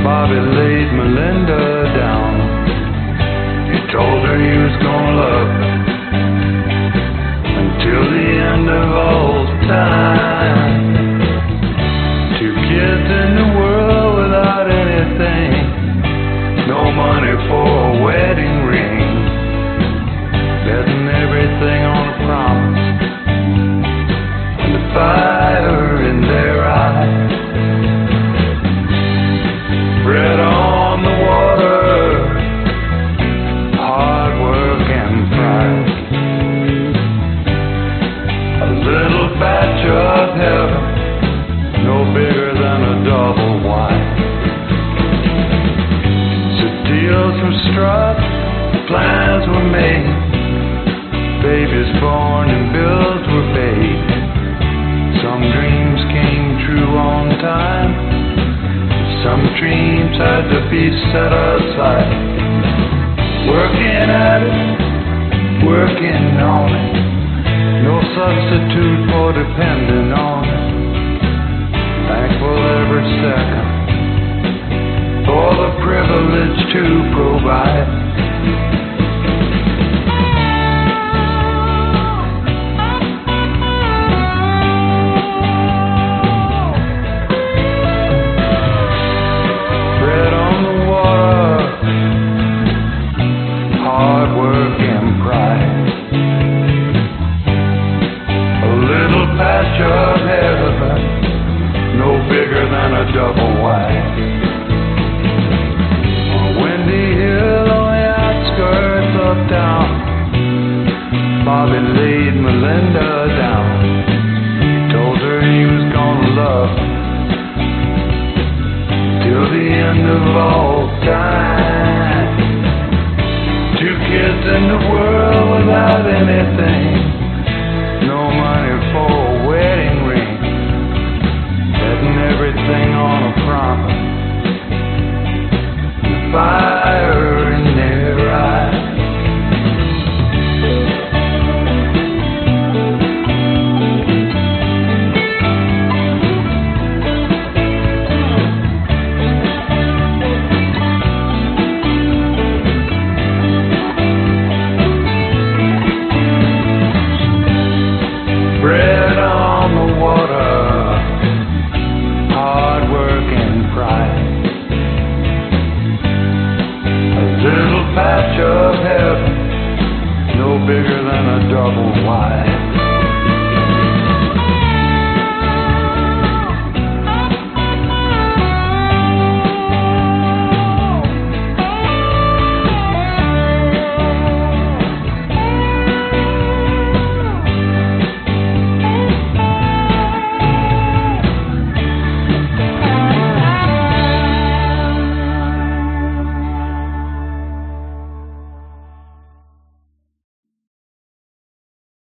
Bobby laid Melinda down. He told her he was gonna love her until the end of all time. Two kids in the world without anything, no money for a wedding ring, betting everything on a promise and the fire in their eyes. Bread on the water, hard work and pride. A little batch of heaven, no bigger than a double wide. So deals were struck, plans were made, babies born and bills were paid. Some dreams came true on time, some dreams had to be set aside. Working at it, working on it, no substitute for depending on it. Thankful every second for the privilege to provide. Double wide. On a windy hill on the outskirts of town, Bobby laid Melinda down. He told her he was gonna love her till the end of all time. Two kids in the world without anything, no money for a wedding ring, betting everything on a promise, the fire in their eyes. Bread on the water, hard work and pride. A little patch of heaven, no bigger than a double wide.